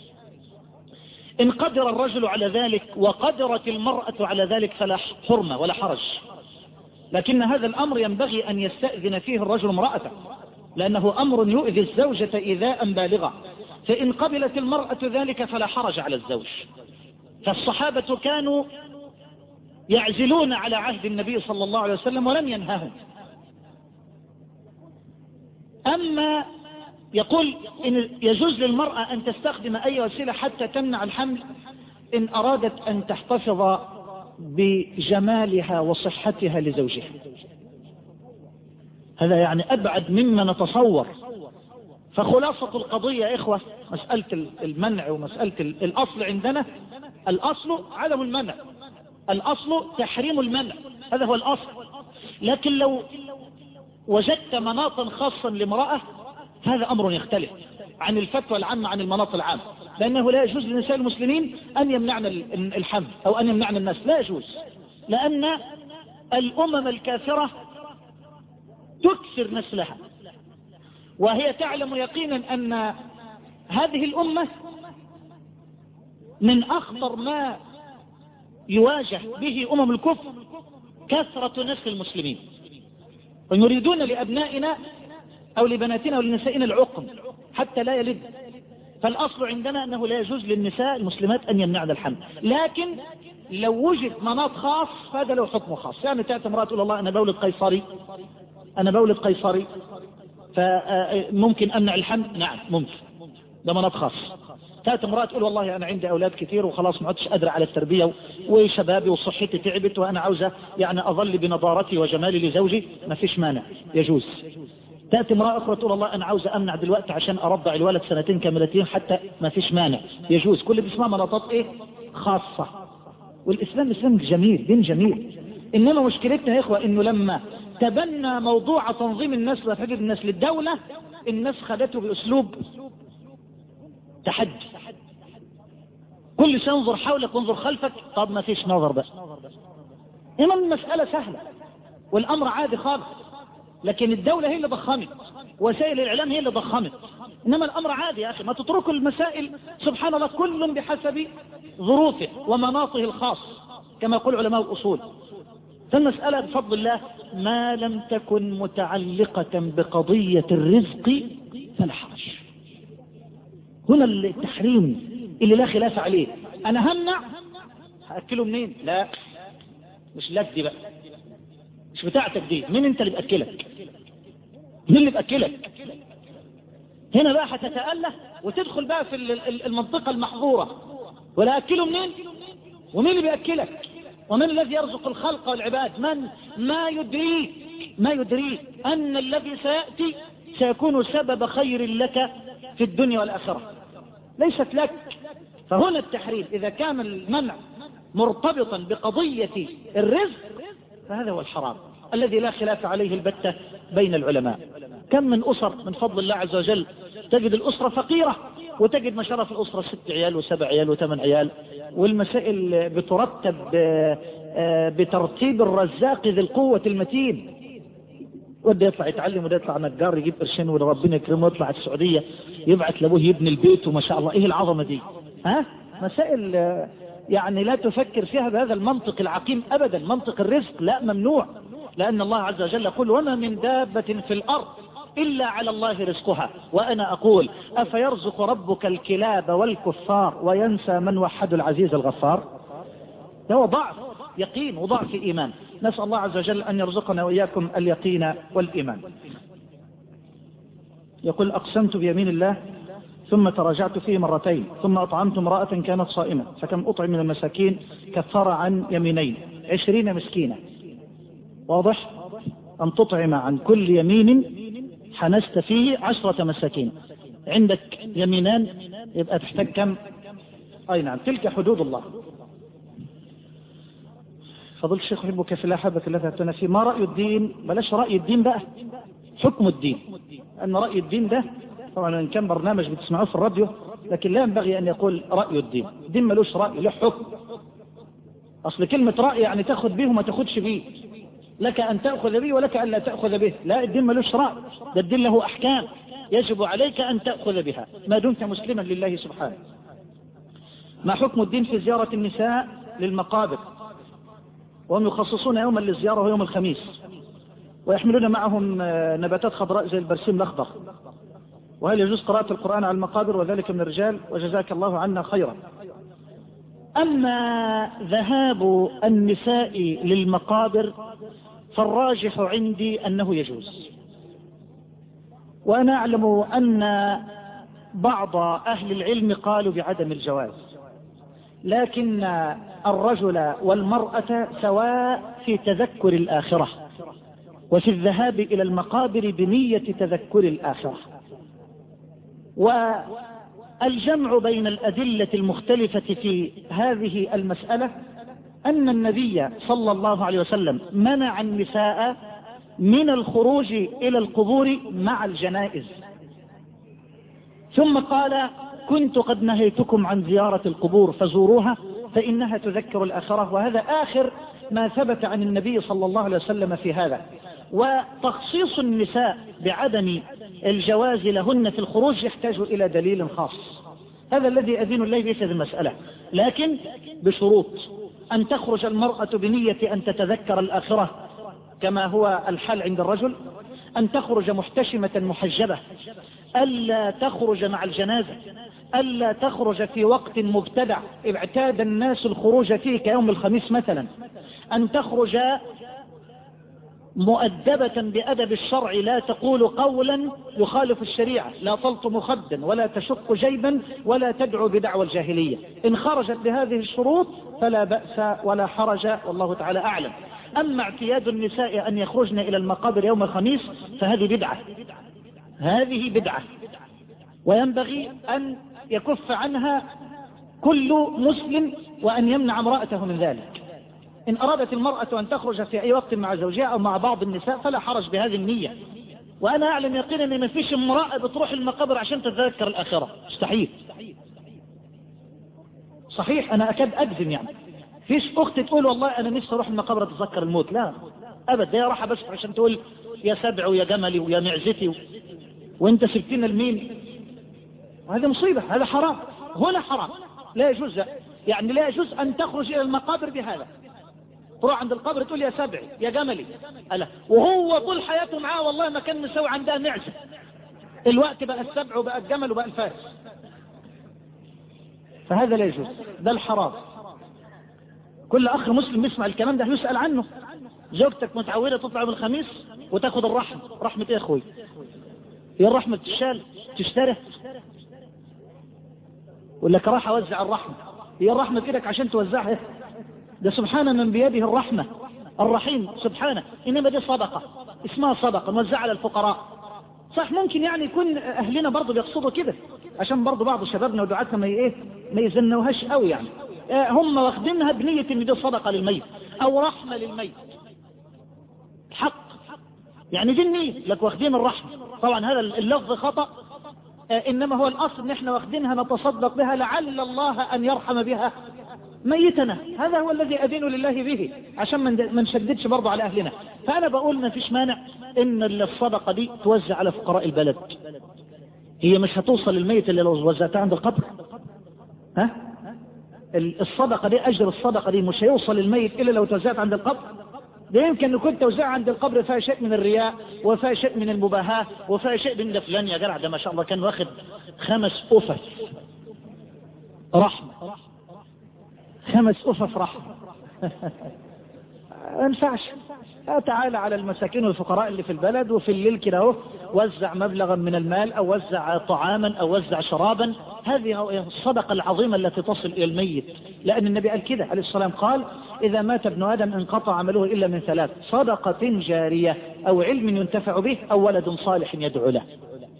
إن قدر الرجل على ذلك وقدرت المرأة على ذلك فلا حرمة ولا حرج، لكن هذا الأمر ينبغي أن يستأذن فيه الرجل امرأته، لأنه أمر يؤذي الزوجة إيذاء بالغا، فإن قبلت المرأة ذلك فلا حرج على الزوج. فالصحابة كانوا يعزلون على عهد النبي صلى الله عليه وسلم ولم ينههم. أما يقول إن يجوز للمرأة أن تستخدم أي وسيلة حتى تمنع الحمل إن أرادت أن تحتفظ بجمالها وصحتها لزوجها. هذا يعني أبعد مما نتصور. فخلاصة القضية يا إخوة مسألة المنع ومسألة الأصل عندنا، الأصل عدم المنع، الأصل تحريم المنع، هذا هو الأصل. لكن لو وجدت مناطا خاصا لامرأة هذا أمر يختلف عن الفتوى العامة عن المناط العام، لأنه لا يجوز لنساء المسلمين أن يمنعنا الحمل أو أن يمنعنا الناس، لا يجوز، لأن الأمم الكافرة تكثر نسلها وهي تعلم يقينا أن هذه الأمة من أخطر ما يواجه به أمم الكفر كثرة نسل المسلمين، ويريدون لأبنائنا أو لبناتنا أو لنسائنا العقم حتى لا يلد. فالأصل عندنا أنه لا يجوز للنساء المسلمات أن يمنعن الحمل، لكن لو وجد مناط خاص هذا له حكم خاص. يعني تأتي امرأة تقول الله أنا بولد قيصري أنا بولد قيصري فممكن أمنع الحمل، نعم ممكن، ده مناط خاص. تأتي امرأة تقول والله أنا عندي أولاد كثير وخلاص ما عدتش قادرة على التربية وشبابي وصحتي تعبت وأنا عاوزة يعني أظل بنضارتي وجمالي لزوجي، ما فيش مانع، يجوز. تأتي امرأة أخرى تقول الله أنا عاوزة أمنع دلوقتي عشان أرضع الولد سنتين كاملتين حتى، ما فيش مانع، يجوز. كل دي اسمها مناطات إيه خاصة. والإسلام إسلام جميل، دين جميل. إنما مشكلتنا يا إخوة إنه لما تبنى موضوع تنظيم النسل وتحديد النسل الدولة الناس خدته بأسلوب تحدي، كل شيء انظر حولك وانظر خلفك. طب ما فيش نظر بقى، إنما المسألة سهلة والأمر عادي خالص، لكن الدولة هي اللي ضخمت، وسائل الإعلام هي اللي ضخمت، إنما الأمر عادي يا أخي. ما تتركوا المسائل سبحان الله كل بحسب ظروفه ومناطه الخاص كما يقول علماء الأصول. فالمسألة بفضل الله ما لم تكن متعلقة بقضية الرزق فلا حرج. هنا التحريم اللي لا خلاف عليه. أنا همنع، هأكله منين؟ لا مش لك دي بقى، مش بتاعتك دي. مين انت اللي بأكلك؟ مين اللي بأكلك؟ هنا بقى هتتأله وتدخل بقى في المنطقة المحظورة، ولا أكله منين؟ ومين اللي بأكلك؟ ومن الذي يرزق الخلق والعباد؟ من ما يدريك ما يدريك أن الذي سيأتي سيكون سبب خير لك في الدنيا والآخرة، ليست لك. فهنا التحريم إذا كان المنع مرتبطا بقضية الرزق فهذا هو الحرام الذي لا خلاف عليه البتة بين العلماء. كم من أسر من فضل الله عز وجل تجد الأسرة فقيرة، وتجد ما شرف الأسرة ست عيال وسبع عيال وثمان عيال، والمسائل بترتب بترتيب الرزاق ذي القوة المتين. وده يطلع يتعلم، وده يطلع نجار يجيب قرشين وربنا يكرمه، يطلع السعودية يبعث لابوه يبني البيت، وما شاء الله ايه العظمة دي. ها مسائل يعني لا تفكر فيها بهذا المنطق العقيم أبدا. منطق الرزق لا، ممنوع، لأن الله عز وجل يقول وما من دابة في الأرض إلا على الله رزقها. وأنا أقول أفيرزق ربك الكلاب والكفار وينسى من وحد العزيز الغفار؟ هو ضعف يقين وضعف إيمان. نسأل الله عز وجل أن يرزقنا وإياكم اليقين والإيمان. يقول أقسمت بيمين الله ثم تراجعت فيه مرتين، ثم أطعمت امرأة كانت صائمة، فكم أطعم من المساكين؟ كفر عن يمينين عشرين مسكينة. واضح؟ أن تطعم عن كل يمين حنست فيه عشرة مساكين. عندك يمينان يبقى تحتاج كم؟ أي نعم، تلك حدود الله. فضل الشيخ أحبك في الله حبك التي أتنا فيه. ما رأي الدين؟ بلاش رأي الدين بقى، حكم الدين. أن رأي الدين ده طبعا إن كان برنامج بتسمعوه في الراديو، لكن لا ينبغي أن يقول رأي الدين. الدين ملوش رأي، له حكم. أصل كلمة رأي يعني تأخذ به وما تأخذش به، لك أن تأخذ به ولك أن لا تأخذ به. لا، الدين ملوش رأي، ده الدين له أحكام يجب عليك أن تأخذ بها ما دمت مسلما لله سبحانه. ما حكم الدين في زيارة النساء للمقابر؟ وهم يخصصون يوما للزيارة ويوم الخميس، ويحملون معهم نباتات خضراء زي البرسيم الأخضر. وهل يجوز قراءة القرآن على المقابر وذلك من الرجال؟ وجزاك الله عنا خيرا. أما ذهاب النساء للمقابر فالراجح عندي أنه يجوز، وأنا أعلم أن بعض أهل العلم قالوا بعدم الجواز، لكن الرجل والمرأة سواء في تذكر الآخرة وفي الذهاب إلى المقابر بنية تذكر الآخرة. والجمع بين الأدلة المختلفة في هذه المسألة أن النبي صلى الله عليه وسلم منع النساء من الخروج إلى القبور مع الجنائز، ثم قال كنت قد نهيتكم عن زيارة القبور فزوروها فإنها تذكر الآخرة. وهذا آخر ما ثبت عن النبي صلى الله عليه وسلم في هذا. وتخصيص النساء بعدم الجواز لهن في الخروج يحتاج إلى دليل خاص، هذا الذي أذين الله به في هذه المسألة، لكن بشروط: أن تخرج المرأة بنية أن تتذكر الآخرة كما هو الحال عند الرجل، أن تخرج محتشمة محجبة، ألا تخرج مع الجنازة، ألا تخرج في وقت مبتدع اعتاد الناس الخروج فيه كيوم الخميس مثلا، أن تخرج مؤدبة بأدب الشرع، لا تقول قولا يخالف الشريعة، لا تلطم خدا ولا تشق جيبا ولا تدعو بدعوى الجاهلية. إن خرجت بهذه الشروط فلا بأس ولا حرج، والله تعالى أعلم. أما اعتياد النساء أن يخرجن إلى المقابر يوم الخميس فهذه بدعة، هذه بدعة، وينبغي أن يكف عنها كل مسلم وأن يمنع امرأته من ذلك. إن أرادت المرأة أن تخرج في أي وقت مع زوجها أو مع بعض النساء فلا حرج بهذه النية، وأنا أعلم يقينا أن ما فيش امرأة بتروح المقابر عشان تتذكر الآخرة، مستحيل. صحيح، أنا أكاد أجزم يعني فيش أخت تقول والله أنا نفسي أروح المقابر أتذكر الموت، لا أبدا، هي راحة بس عشان تقول يا سبع ويا جملي ويا معزتي و... وانت سبتنا المين. وهذا مصيبة، هذا حرام، هنا حرام، لا يجوز، يعني لا يجوز أن تخرج إلى المقابر بهذا، تروح عند القبر تقول يا سبعي يا جملي، ألا وهو طول حياته معاه والله ما كان مسوي عندها معزة، الوقت بقى السبع وبقى الجمل وبقى الفارس، فهذا لا يجوز، ده الحرام. كل أخ مسلم يسمع الكلام ده يسأل عنه. زوجتك متعودة تطلع يوم الخميس وتاخد الرحمة، رحمة ايه يا اخوي؟ هي الرحمة تشال تشتري ولا كراح اوزع الرحمة؟ هي الرحمة في ايدك عشان توزعها؟ ده سبحان من بيده الرحمة الرحيم سبحانه، انما دي صدقة، اسمها صدقة نوزعها على الفقراء. صح، ممكن يعني يكون اهلنا برضو بيقصدوا كده عشان برضو بعض شبابنا ودعاتنا ما ايه ما يزنوهاش قوي، يعني هم واخدينها بنية ان دي صدقة للميت او رحمة للميت، حق يعني دي النية، لك واخدين الرحمة. طبعا هذا اللفظ خطأ، انما هو الاصل ان احنا واخدينها نتصدق بها لعل الله ان يرحم بها ميتنا، هذا هو الذي أدين لله به عشان ما نشددش برضه على أهلنا. فأنا بقول ما فيش مانع إن الصدقة دي توزع على فقراء البلد، هي مش هتوصل للميت اللي لو وزعتها عند القبر، ها؟ الصدقة دي، أجر الصدقة دي مش هيوصل للميت إلا لو توزعت عند القبر. ده يمكن يكون توزيع عند القبر فيها شيء من الرياء وفيها شيء من المباهاة وفيها شيء من ده فلان يا جرع ده ما شاء الله كان واخد خمس أفف رحمة، خمس أفف رحمة ما ينفعش. تعالى على المساكين والفقراء اللي في البلد وفي الليل كده اهو وزع مبلغا من المال او وزع طعاما او وزع شرابا، هذه الصدقة العظيمة التي تصل الى الميت، لان النبي قال كده عليه الصلاة والسلام، قال اذا مات ابن ادم انقطع عمله الا من ثلاث: صدقة جارية او علم ينتفع به او ولد صالح يدعو له.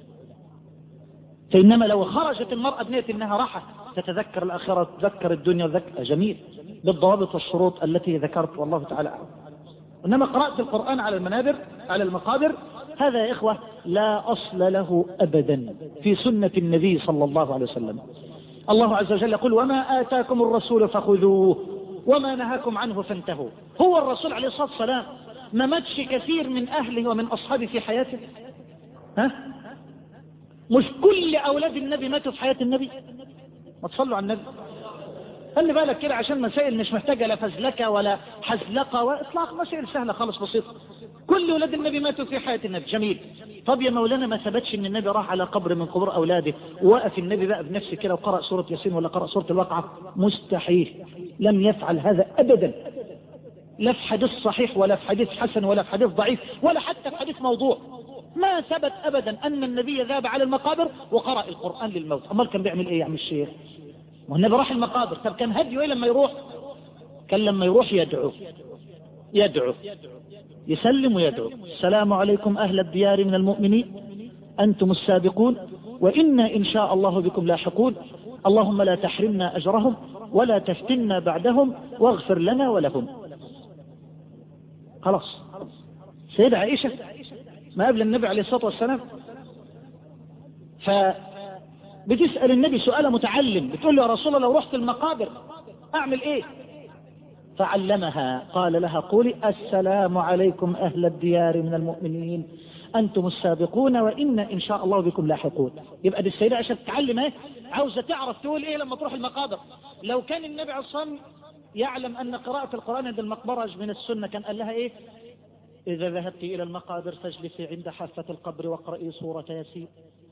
فانما لو خرجت المرأة بنية انها راحة تتذكر الاخرة تذكر الدنيا ذكر جميل بالضوابط والشروط التي ذكرت والله تعالى أعلم. إنما قراءة القرآن على المنابر على المقابر هذا يا إخوة لا أصل له أبدا في سنة النبي صلى الله عليه وسلم. الله عز وجل يقول: وما آتاكم الرسول فخذوه وما نهاكم عنه فانتهوا. هو الرسول عليه الصلاة والسلام ما ماتش كثير من أهله ومن أصحابه في حياته؟ ها؟ مش كل أولاد النبي ماتوا في حياة النبي؟ ما تصلوا على النبي. خلي بالك كده عشان مسائل مش محتاجة لا فزلكة ولا حزلقة وإطلاق، مسائل سهلة خالص بسيطة. كل أولاد النبي ماتوا في حياة النبي، جميل. طب يا مولانا ما ثبتش ان النبي راح على قبر من قبور أولاده ووقف النبي بقى بنفسه كده وقرأ سورة ياسين ولا قرأ سورة الواقعة؟ مستحيل، لم يفعل هذا أبدا، لا في حديث صحيح ولا في حديث حسن ولا في حديث ضعيف ولا حتى في حديث موضوع. ما ثبت أبدا أن النبي ذهب على المقابر وقرأ القرآن للموت. أمال كان بيعمل إيه يا عم الشيخ؟ والنبي راح المقابر، طب كان هديه ايه لما يروح؟ كان لما يروح يدعو يدعو يسلم ويدعو: السلام عليكم أهل الديار من المؤمنين أنتم السابقون وإنا إن شاء الله بكم لاحقون، اللهم لا تحرمنا أجرهم ولا تفتنا بعدهم واغفر لنا ولهم. خلاص. سيدة عائشة ما قبل النبي عليه الصلاة والسلام ف بتسأل النبي سؤال متعلم، بتقول له: يا رسول الله لو رحت المقابر أعمل إيه؟ فعلمها، قال لها: قولي السلام عليكم أهل الديار من المؤمنين أنتم السابقون وإن إن شاء الله بكم لاحقون. يبقى دي السيدة عشان تتعلم ايه؟ عاوزة تعرف تقول إيه لما تروح المقابر. لو كان النبي عليه الصلاة والسلام يعلم أن قراءة القرآن عند المقبرة من السنة كان قال لها إيه؟ إذا ذهبت إلى المقابر فاجلسي عند حافة القبر واقرئي سورة ياسين.